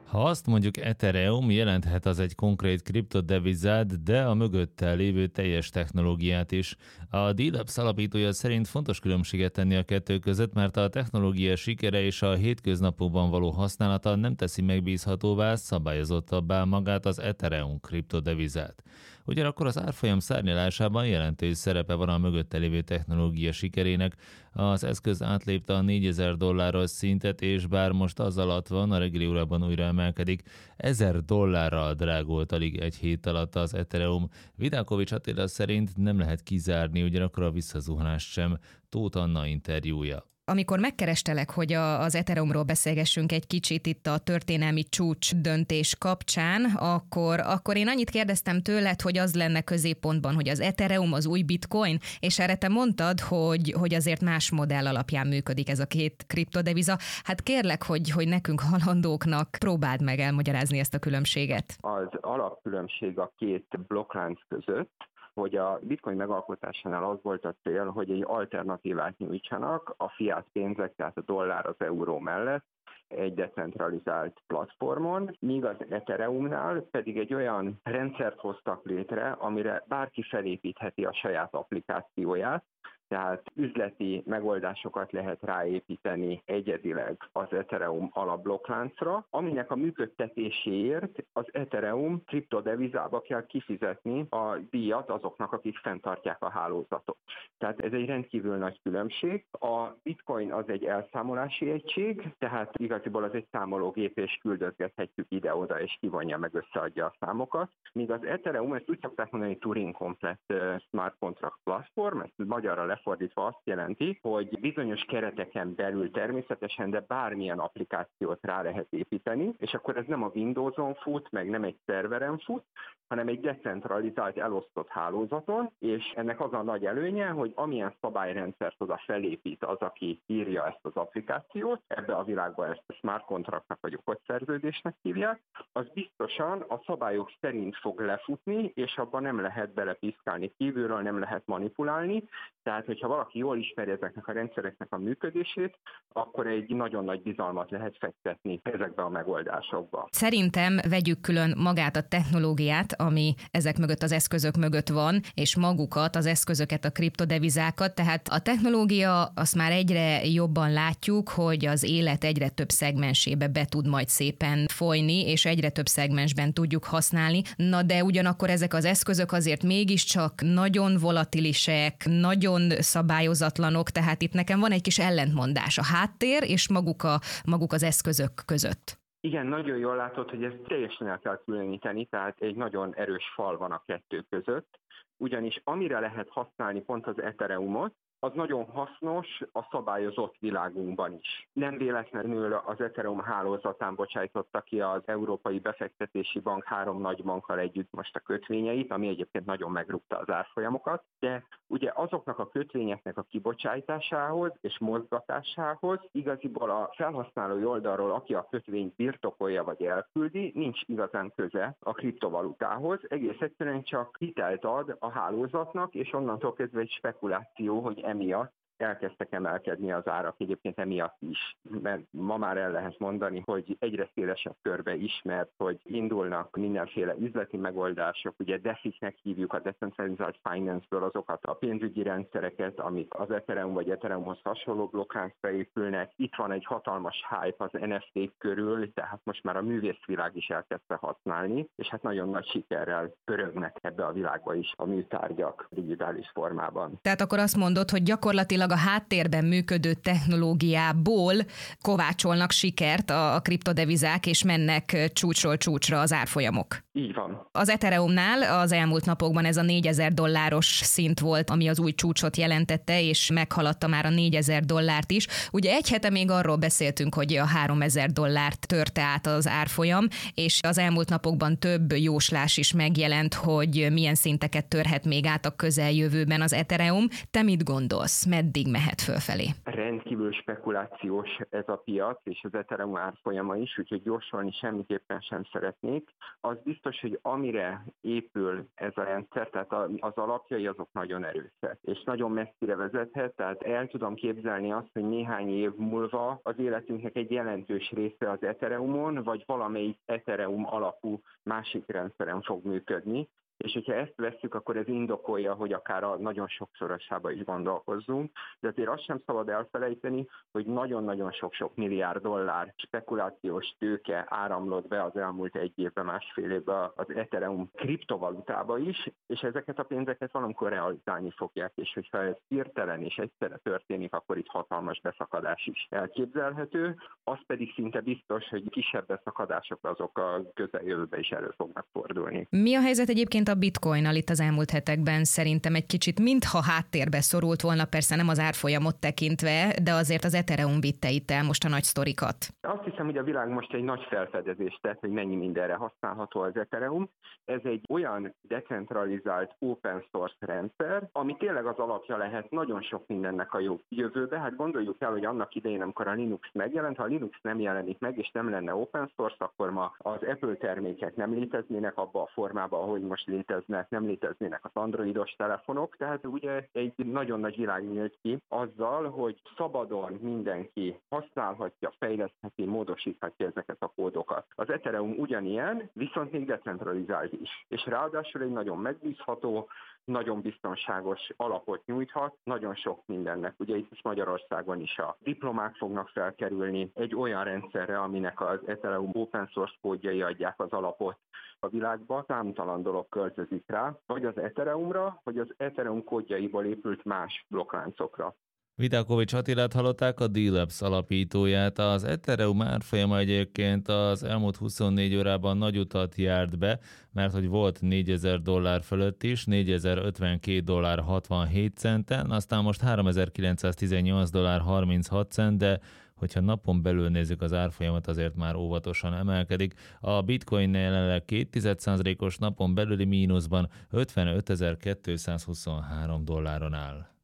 Ha azt mondjuk Ethereum, jelenthet az egy konkrét kriptodevizát, de a mögötte lévő teljes technológiát is. A D-Labs alapítója szerint fontos különbséget tenni a kettő között, mert a technológia sikere és a hétköznapokban való használata nem teszi megbízhatóvá, szabályozottabbá magát az Ethereum kriptodevizát. Ugyanakkor az árfolyam szárnyalásában jelentős szerepe van a mögötte lévő technológia sikerének. Az eszköz átlépte a $4000 szintet, és bár most az alatt van, a reggeli órában újra emelkedik, $1000 drágult alig egy hét alatt az Ethereum. Vidákovics Attila szerint nem lehet kizárni ugyanakkor a visszazuhanást sem. Tóth Anna interjúja. Amikor megkerestelek, hogy az Ethereumról beszélgessünk egy kicsit itt a történelmi csúcs döntés kapcsán, akkor én annyit kérdeztem tőled, hogy az lenne középpontban, hogy az Ethereum az új bitcoin, és erre te mondtad, hogy azért más modell alapján működik ez a két kriptodeviza. Hát kérlek, hogy nekünk halandóknak próbáld meg elmagyarázni ezt a különbséget. Az alapkülönbség a két blokklánc között, hogy a bitcoin megalkotásánál az volt a cél, hogy egy alternatívát nyújtsanak a fiat pénzek, tehát a dollár az euró mellett, egy decentralizált platformon, míg az Ethereumnál pedig egy olyan rendszert hoztak létre, amire bárki felépítheti a saját applikációját, tehát üzleti megoldásokat lehet ráépíteni egyedileg az Ethereum alapblokkláncra, aminek a működtetéséért az Ethereum kriptodevizába kell kifizetni a díjat azoknak, akik fenntartják a hálózatot. Tehát ez egy rendkívül nagy különbség. A bitcoin az egy elszámolási egység, tehát igaziból az egy számológép, és küldözgethetjük ide-oda, és kivonja meg, összeadja a számokat. Míg az Ethereum, ezt úgy szokták mondani, Turing komplett smart contract platform, ezt magyarra lefordítva azt jelenti, hogy bizonyos kereteken belül természetesen, de bármilyen applikációt rá lehet építeni, és akkor ez nem a Windows-on fut, meg nem egy szerveren fut, hanem egy decentralizált, elosztott hálózaton, és ennek az a nagy előnye, hogy amilyen szabályrendszert oda felépít az, aki írja ezt az applikációt, ebbe a világban ezt a smart contractnak vagy okos szerződésnek hívják, az biztosan a szabályok szerint fog lefutni, és abban nem lehet belepiszkálni kívülről, nem lehet manipulálni. Tehát, hogyha valaki jól ismeri ezeknek a rendszereknek a működését, akkor egy nagyon nagy bizalmat lehet fektetni ezekbe a megoldásokba. Szerintem vegyük külön magát a technológiát, ami ezek mögött, az eszközök mögött van, és magukat, az eszközöket, a kriptodevizákat. Tehát a technológia, azt már egyre jobban látjuk, hogy az élet egyre több szegmensébe be tud majd szépen folyni, és egyre több szegmensben tudjuk használni. Na de ugyanakkor ezek az eszközök azért mégiscsak nagyon volatilisek, nagyon szabályozatlanok, tehát itt nekem van egy kis ellentmondás a háttér és maguk az eszközök között. Igen, nagyon jól látod, hogy ezt teljesen el kell különíteni, tehát egy nagyon erős fal van a kettő között, ugyanis amire lehet használni pont az Ethereumot, az nagyon hasznos a szabályozott világunkban is. Nem véletlenül az Ethereum hálózatán bocsájtotta ki az Európai Befektetési Bank 3 nagy bankkal együtt most a kötvényeit, ami egyébként nagyon megrúgta az árfolyamokat, de ugye azoknak a kötvényeknek a kibocsátásához és mozgatásához igaziból a felhasználói oldalról, aki a kötvényt birtokolja vagy elküldi, nincs igazán köze a kriptovalutához, egész egyszerűen csak hitelt ad a hálózatnak, és onnantól kezdve egy spekuláció, hogy emiatt elkezdtek emelkedni az árak, egyébként emiatt is, mert ma már el lehet mondani, hogy egyre szélesebb körbe ismert, hogy indulnak mindenféle üzleti megoldások, ugye DeFi-nek hívjuk a Decentralized Finance-ből azokat a pénzügyi rendszereket, amik az Ethereum vagy Ethereumhoz hasonló blokkláncra épülnek. Itt van egy hatalmas hype az NFT-k körül, tehát most már a művészvilág is elkezdte használni, és hát nagyon nagy sikerrel pörögnek ebbe a világba is a műtárgyak digitális formában. Tehát akkor azt mondod, hogy gyakorlatilag a háttérben működő technológiából kovácsolnak sikert a kriptodevizák, és mennek csúcsról csúcsra az árfolyamok. Így van. Az Ethereumnál az elmúlt napokban ez a $4000 szint volt, ami az új csúcsot jelentette, és meghaladta már a $4000 is. Ugye egy hete még arról beszéltünk, hogy a $3000 törte át az árfolyam, és az elmúlt napokban több jóslás is megjelent, hogy milyen szinteket törhet még át a közeljövőben az Ethereum. Te mit gondolsz? Meddig mehet fölfelé? Rendkívül spekulációs ez a piac, és az Ethereum árfolyama is, úgyhogy gyorsolni semmiképpen sem szeretnék. Az biztos, biztos, hogy amire épül ez a rendszer, tehát az alapjai azok nagyon erősek, és nagyon messzire vezethet, tehát el tudom képzelni azt, hogy néhány év múlva az életünknek egy jelentős része az Ethereumon, vagy valamelyik Ethereum alapú másik rendszeren fog működni. És hogyha ezt vesszük, akkor ez indokolja, hogy akár a nagyon sokszorosába is gondolkozzunk, de azért azt sem szabad elfelejteni, hogy nagyon-nagyon sok milliárd dollár spekulációs tőke áramlott be az elmúlt egy évben, másfél évben az Ethereum kriptovalutába is, és ezeket a pénzeket valamikor realizálni fogják, és hogyha ez hirtelen és egyszerre történik, akkor itt hatalmas beszakadás is elképzelhető, az pedig szinte biztos, hogy kisebb beszakadások azok a közeljövőben is elő fognak fordulni. Mi a helyzet egyébként a bitcoinnal itt az elmúlt hetekben? Szerintem egy kicsit mintha háttérbe szorult volna, persze nem az árfolyamot tekintve, de azért az Ethereum vitte itt el most a nagy sztorikat. Azt hiszem, hogy a világ most egy nagy felfedezést tett, hogy mennyi mindenre használható az Ethereum. Ez egy olyan decentralizált open source rendszer, ami tényleg az alapja lehet nagyon sok mindennek a jó jövőbe. Hát gondoljuk el, hogy annak idején, amikor a Linux megjelent, ha a Linux nem jelenik meg, és nem lenne open source, akkor ma az Apple termékek nem léteznének abba a formában, ahogy most léteznek, nem léteznének az androidos telefonok, tehát ugye egy nagyon nagy világ nyílt ki azzal, hogy szabadon mindenki használhatja, fejlesztheti, módosíthatja ezeket a kódokat. Az Ethereum ugyanilyen, viszont még decentralizált is. És ráadásul egy nagyon megbízható, nagyon biztonságos alapot nyújthat, nagyon sok mindennek. Ugye itt is Magyarországon is a diplomák fognak felkerülni egy olyan rendszerre, aminek az Ethereum open source kódjai adják az alapot a világba. Számtalan dolog költözik rá, vagy az Ethereumra, vagy az Ethereum kódjaiból épült más blokkláncokra. Vidákovics Attilát hallották, a D-Labs alapítóját. Az Ethereum árfolyama egyébként az elmúlt 24 órában nagy utat járt be, mert hogy volt $4000 fölött is, $4052.67, aztán most $3918.36, de hogyha napon belül nézzük az árfolyamat, azért már óvatosan emelkedik. A bitcoin jelenleg 0,2%-os napon belüli mínuszban $55.223 áll.